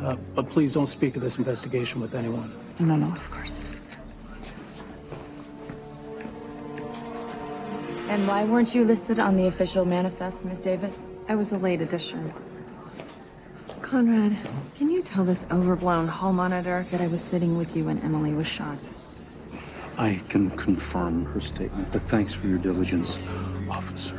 But please don't speak of this investigation with anyone. No, of course. And why weren't you listed on the official manifest, Miss Davis? I was a late addition. Conrad, can you tell this overblown hall monitor that I was sitting with you when Emily was shot? I can confirm her statement, but thanks for your diligence, officer.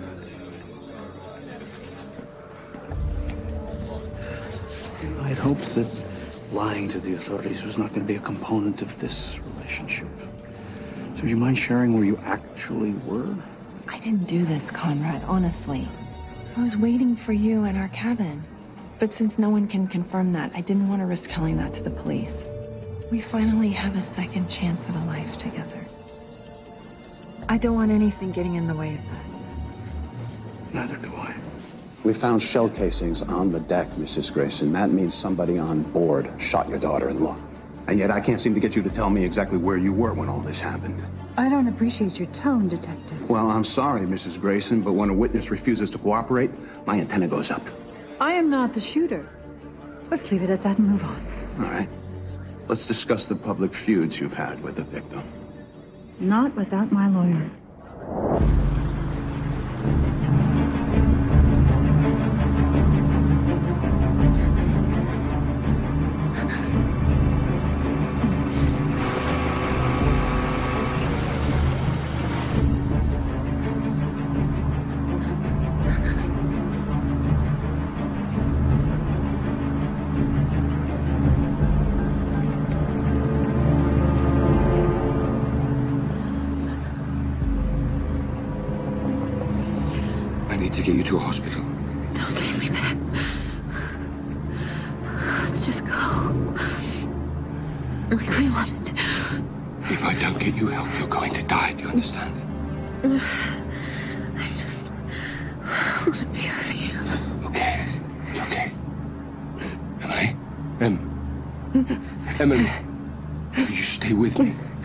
I had hoped that lying to the authorities was not going to be a component of this relationship. So would you mind sharing where you actually were? I didn't do this, Conrad, honestly. I was waiting for you in our cabin. But since no one can confirm that, I didn't want to risk telling that to the police. We finally have a second chance at a life together. I don't want anything getting in the way of that. Neither do I. We found shell casings on the deck, Mrs. Grayson. That means somebody on board shot your daughter-in-law. And yet I can't seem to get you to tell me exactly where you were when all this happened. I don't appreciate your tone, Detective. Well, I'm sorry, Mrs. Grayson, but when a witness refuses to cooperate, my antenna goes up. I am not the shooter. Let's leave it at that and move on. All right. Let's discuss the public feuds you've had with the victim. Not without my lawyer. To get you to a hospital. Don't take me back. Let's just go. Like we wanted to. If I don't get you help, you're going to die. Do you understand? I just want to be with you. Okay. It's okay. Emily? Emily? You stay with me.